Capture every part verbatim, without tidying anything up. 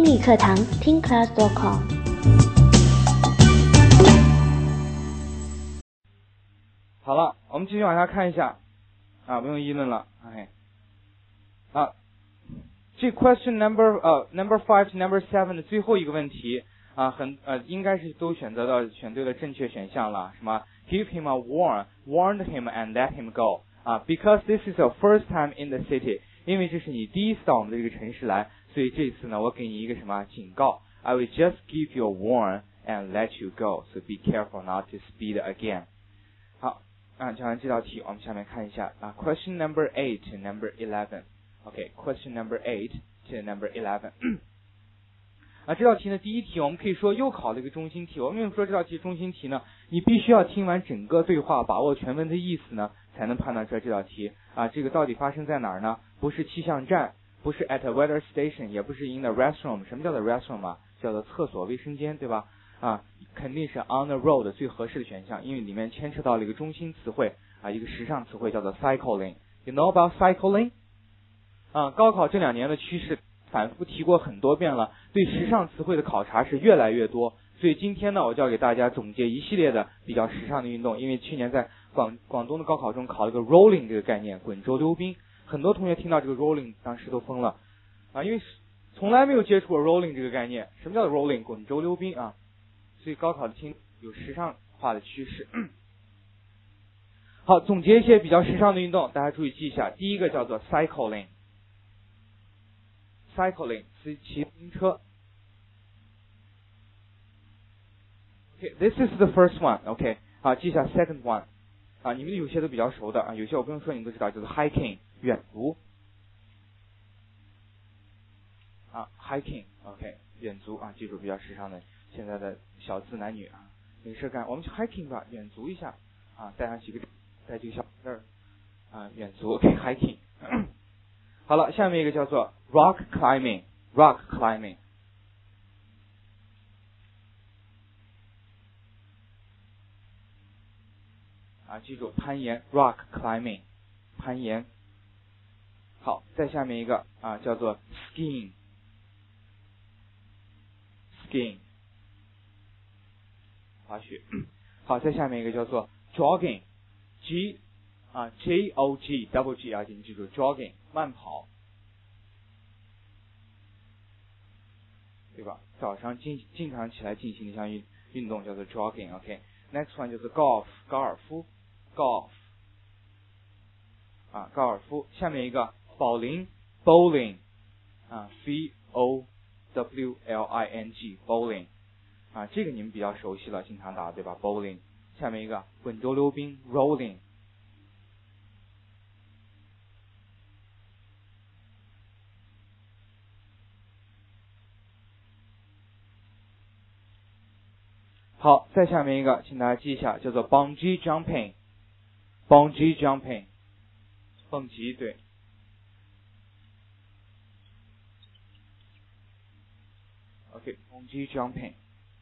英语课堂 听 class dot com。 好了，我们继续往下看一下啊，不用议论了。哎，啊，这 question number 呃 number five to number seven 的最后一个问题啊，很呃应该是都选择到选对了正确选项了，什么 give him a warn, warned him and let him go 啊 ，because this is your first time in the city， 因为这是你第一次到我们的这个城市来，所以这次呢我给你一个什么警告 ，I will just give you a warn and let you go, so be careful not to speed again。好。啊，讲完这道题，我们下面看一下啊 ，question number eight to number eleven。OK，question number eight to number eleven。啊，这道题呢，第一题我们可以说又考了一个中心题。我们为什么说这道题中心题呢？你必须要听完整个对话，把握全文的意思呢，才能判断出来这道题啊，这个到底发生在哪儿呢？不是气象站，不是 at a weather station， 也不是 in the restroom。什么叫做 restroom 啊？叫做厕所、卫生间，对吧？啊，肯定是 on the road 最合适的选项，因为里面牵扯到了一个中心词汇啊，一个时尚词汇叫做 cycling。You know about cycling？ 啊，高考这两年的趋势反复提过很多遍了，对时尚词汇的考察是越来越多。所以今天呢，我就要给大家总结一系列的比较时尚的运动。因为去年在广广东的高考中考了个 rolling 这个概念，滚轴溜冰，很多同学听到这个 rolling 当时都疯了啊，因为从来没有接触过 rolling 这个概念。什么叫 rolling？ 滚轴溜冰啊。所以高考的听有时尚化的趋势。好，总结一些比较时尚的运动，大家注意记一下。第一个叫做 cycling，cycling 是骑自行车。Okay, this is the first one. OK， 好，记一下 second one。啊，你们有些都比较熟的啊，有些我不用说你们都知道，就是 hiking 远足。啊 ，hiking，OK， 远足啊，记住比较时尚的。现在的小资男女啊，没事干，我们去 hiking 吧，远足一下啊，带上几个，带几个小字儿啊，远足 ，OK hiking。好了，下面一个叫做 rock climbing，rock climbing。啊，记住攀岩 rock climbing， 攀岩。好，再下面一个啊，叫做 skiing，skiing。滑雪。好，再下面一个叫做 jogging，G 啊 J O G double G 啊，请记住 jogging 慢跑，对吧？早上经经常起来进行的一项运运动叫做 jogging。OK，next one 就是 golf 高尔夫 golf 啊高尔夫。下面一个保龄 bowling 啊 B O W L I N G bowling。啊，这个你们比较熟悉了，经常打对吧 ？bowling。下面一个滚轴溜冰 rolling。好，再下面一个，请大家记一下，叫做 bungee jumping。bungee jumping， 蹦极，对。OK，bungee jumping。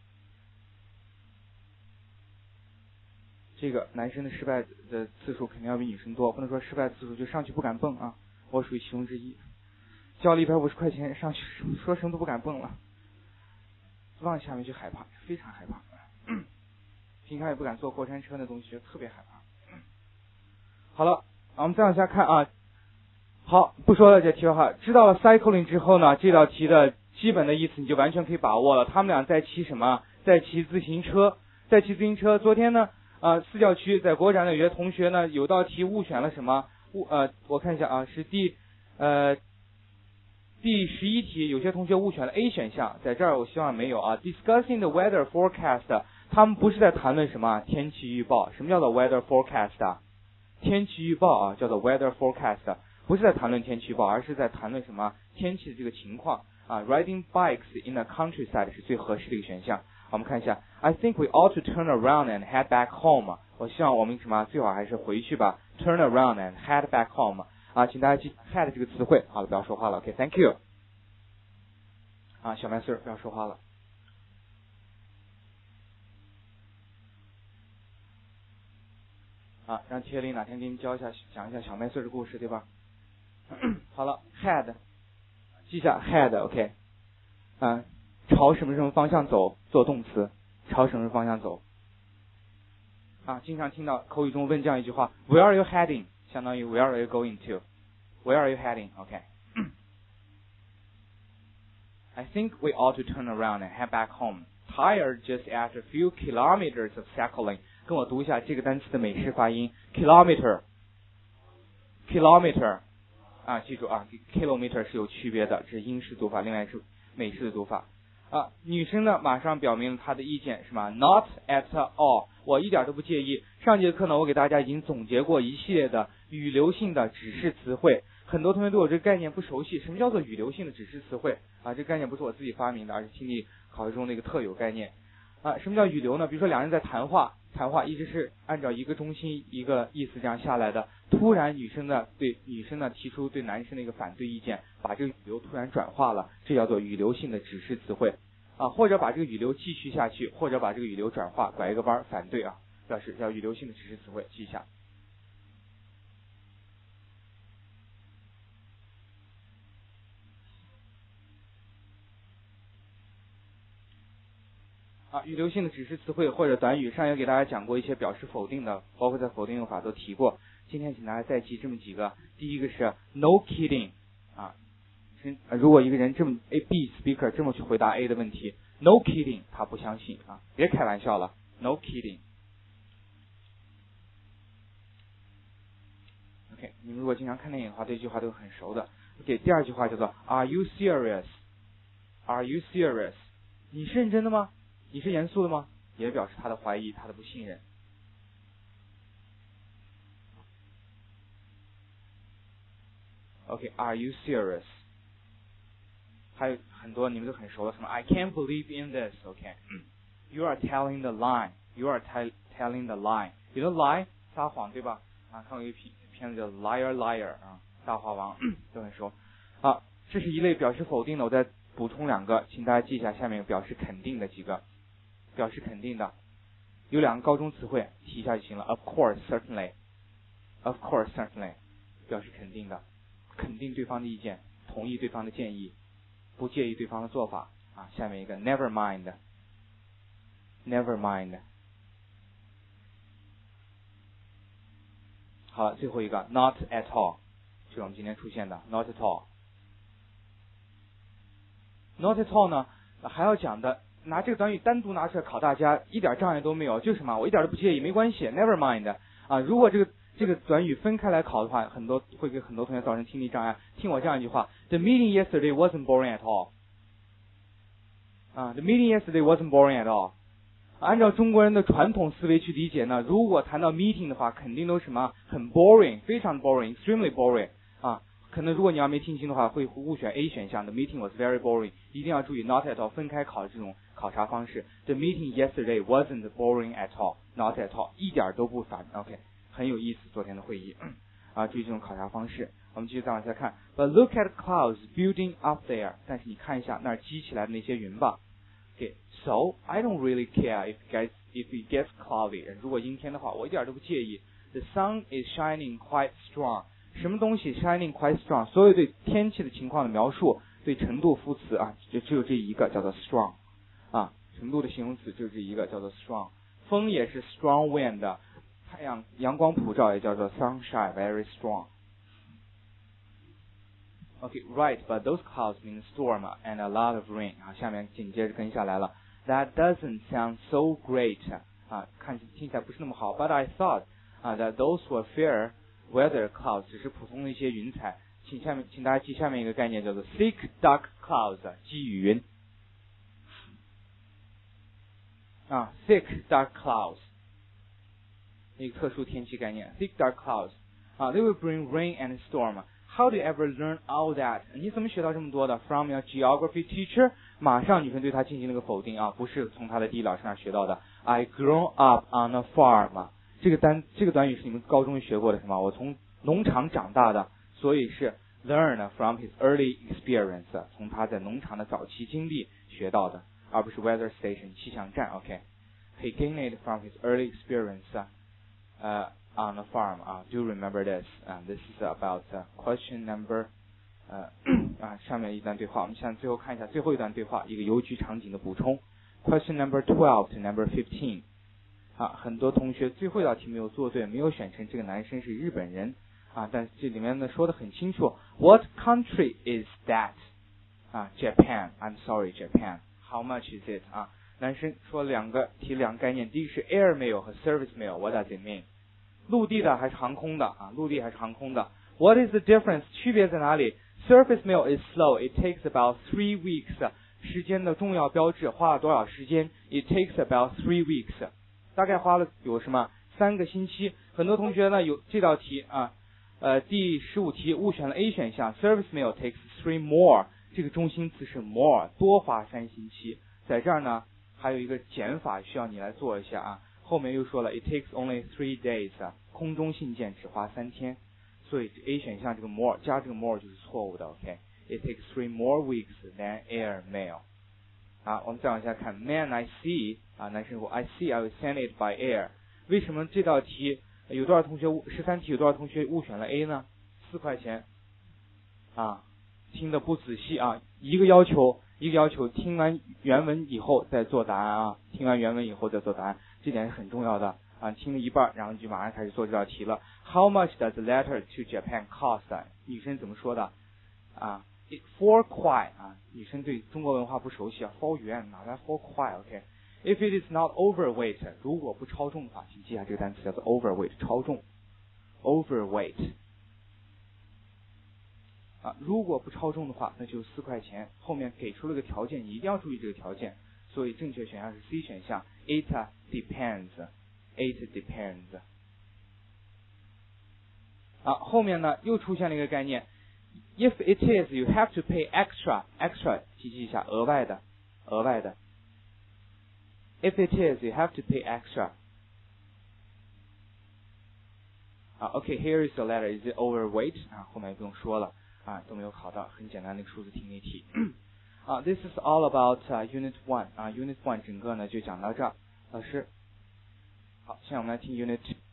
这个男生的失败的次数肯定要比女生多，不能说失败次数就上去不敢蹦啊，我属于其中之一。交了一百五十块钱上去，说什么都不敢蹦了，往下面去害怕，非常害怕。平常也不敢坐过山车，那东西特别害怕。好了，我们再往下看啊。好，不说了这题的话，知道了 cycling 之后呢，这道题的基本的意思你就完全可以把握了。他们俩在骑什么？在骑自行车，在骑自行车。昨天呢？啊，四教区在国展的有些同学呢，有道题误选了什么？误呃，我看一下啊，是第呃第十一题，有些同学误选了 A 选项，在这儿我希望没有啊。Discussing the weather forecast， 他们不是在谈论什么天气预报？什么叫做 weather forecast 啊？天气预报啊，叫做 weather forecast， 不是在谈论天气预报，而是在谈论什么天气的这个情况啊。Riding bikes in the countryside 是最合适的一个选项。我们看一下 ，I think we ought to turn around and head back home。我希望我们什么最好还是回去吧 ，turn around and head back home。啊，请大家记 head 这个词汇。好了，不要说话了 ，OK，Thank you。啊，小麦穗不要说话了。啊，让铁林哪天给你教一下，讲一下小麦穗的故事，对吧？好了 ，head， 记一下 head，OK。 啊，朝什么什么方向走做动词，朝什么方向走。啊，经常听到口语中问这样一句话 ，Where are you heading？ 相当于 Where are you going to？Where are you heading？ OK。I think we ought to turn around and head back home. Tired just after a few kilometers of cycling. 跟我读一下这个单词的美式发音 ，kilometer，kilometer。啊，记住啊 ，kilometer 是有区别的，这是英式读法，另外是美式的读法。啊，女生呢马上表明了她的意见，是吗 ？Not at all， 我一点都不介意。上节课呢，我给大家已经总结过一系列的语流性的指示词汇，很多同学对我这个概念不熟悉。什么叫做语流性的指示词汇啊？这个概念不是我自己发明的，而是听力考试中的一个特有概念。啊，什么叫语流呢？比如说两人在谈话，谈话一直是按照一个中心一个意思这样下来的，突然女生呢对女生呢提出对男生的一个反对意见，把这个语流突然转化了，这叫做语流性的指示词汇啊，或者把这个语流继续下去，或者把这个语流转化，拐一个弯反对啊，表示叫语流性的指示词汇，记一下。啊，语流性的指示词汇或者短语，上也给大家讲过一些表示否定的，包括在否定用法都提过。今天请大家再记这么几个，第一个是 no kidding 啊，如果一个人这么 A B speaker 这么去回答 A 的问题 ，no kidding， 他不相信啊，别开玩笑了 ，no kidding。OK， 你们如果经常看电影的话，这句话都很熟的。OK， 第二句话叫做 Are you serious？Are you serious？ 你是认真的吗？你是严肃的吗？也表示他的怀疑，他的不信任。OK，Are you serious？ 还有很多你们都很熟的，什么 I can't believe in this。OK，You are telling the lie. You are tell telling the lie. You know lie 撒谎对吧？啊，看过一个片子叫 Liar Liar 啊，大话王都很熟。啊，这是一类表示否定的，我再补充两个，请大家记一下下面表示肯定的几个。表示肯定的有两个高中词汇，提一下就行了。Of course, certainly. Of course, certainly. 表示肯定的，肯定对方的意见，同意对方的建议，不介意对方的做法啊。下面一个 never mind. Never mind. 好了，最后一个 not at all， 是我们今天出现的 not at all. Not at all 呢，还要讲的。拿这个短语单独拿出来考大家一点障碍都没有，就是什么我一点都不介意，没关系 ，never mind 啊。如果这个这个短语分开来考的话，很多会给很多同学造成听力障碍。听我这样一句话 ：The meeting yesterday wasn't boring at all。啊 ，The meeting yesterday wasn't boring at all。按照中国人的传统思维去理解呢，如果谈到 meeting 的话，肯定都是什么很 boring， 非常 boring，extremely boring 啊。可能如果你要没听清的话，会误选 A 选项的 meeting was very boring。一定要注意 not at all 分开考这种考察方式。The meeting yesterday wasn't boring at all, not at all， 一点都不烦。OK， 很有意思，昨天的会议啊，注意这种考察方式。我们继续再往下看。But look at clouds building up there。但是你看一下那儿积起来的那些云吧。OK，so I don't really care if it gets if it gets cloudy。如果阴天的话，我一点都不介意。The sun is shining quite strong。什么东西 shining quite strong？ 所有对天气的情况的描述，对程度副词啊，就只有这一个叫做 strong 啊，程度的形容词就这一个叫做 strong。风也是 strong wind， 太阳阳光普照也叫做 sunshine very strong。Okay, right, but those clouds mean storm and a lot of rain。啊，下面紧接着跟下来了。That doesn't sound so great。啊，看听起来不是那么好。But I thought 啊 that those were fair weather clouds， 只是普通的一些云彩。请下面，请大家记下面一个概念，叫做 thick dark clouds， 积雨云。啊 ，thick dark clouds， 一个特殊天气概念 ，thick dark clouds。啊 ，they will bring rain and storm。How do you ever learn all that？ 你怎么学到这么多的 ？From your geography teacher？ 马上女生对他进行了个否定啊，不是从他的地理老师那学到的。I grew up on a farm。这个单这个短语是你们高中学过的什么？我从农场长大的，所以是 learn from his early experience， 从他在农场的早期经历学到的，而不是 weather station 气象站。OK，he gained it from his early experience， 呃、uh, on a farm。啊 ，do remember this？ 啊、uh, ，this is about、uh, question number 呃啊上面一段对话，我们现在最后看一下最后一段对话，一个邮局场景的补充。Question number twelve to number fifteen。啊，很多同学最后一道题没有做对，没有选成这个男生是日本人啊，但是这里面呢说的很清楚 ，What country is that？ 啊 ，Japan。I'm sorry, Japan. How much is it？ 啊，男生说两个提两个概念，第一个是 air mail 和 service mail。What does it mean？ 陆地的还是航空的啊？陆地还是航空的 ？What is the difference？ 区别在哪里 ？Surface mail is slow. It takes about three weeks. 时间的重要标志花了多少时间 ？It takes about three weeks. 大概花了有什么三个星期？很多同学呢有这道题啊，呃，第十五题误选了 A 选项 ，Service mail takes three more， 这个中心词是 more， 多花三星期。在这儿呢还有一个减法需要你来做一下啊，后面又说了 it takes only three days， 空中信件只花三天，所以 A 选项这个 more 加这个 more 就是错误的 ，OK。It takes three more weeks than air mail。啊，我们再往下看 ，Man I see 啊，男生说 I see I will send it by air。为什么这道题有多少同学十三题有多少同学误选了 A 呢？四块钱啊，听得不仔细啊，一个要求一个要求，听完原文以后再做答案啊，听完原文以后再做答案，这点是很重要的啊。听了一半，然后你就马上开始做这道题了。How much does the letter to Japan cost？ 女生怎么说的啊？ Four kuai 啊，女生对中国文化不熟悉啊 ，four yuan 哪来 four kuai？ OK。If it is not overweight， 如果不超重的话，请记下这个单词叫做 overweight， 超重 ，overweight。啊，如果不超重的话，那就四块钱。后面给出了个条件，你一定要注意这个条件。所以正确选项是 C 选项 ，It depends，It depends。啊，后面呢又出现了一个概念。If it is, you have to pay extra. Extra 记记一下，额外的，额外的。If it is, you have to pay extra. 啊 ，OK, here is the letter. Is it overweight? 啊，后面不用说了啊，都没有考到，很简单的一个数字题那题。啊 ，This is all about、uh, Unit One. 啊 ，Unit One 整个呢就讲到这儿。老师，好，现在我们来听 Unit